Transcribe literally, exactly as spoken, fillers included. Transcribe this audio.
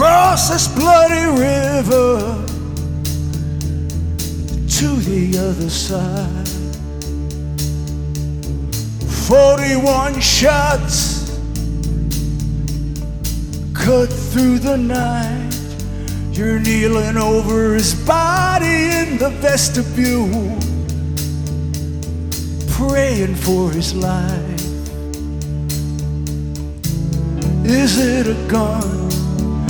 Cross this bloody river to the other side. Forty-one shots cut through the night. You're kneeling over his body in the vestibule, praying for his life. Is it a gun?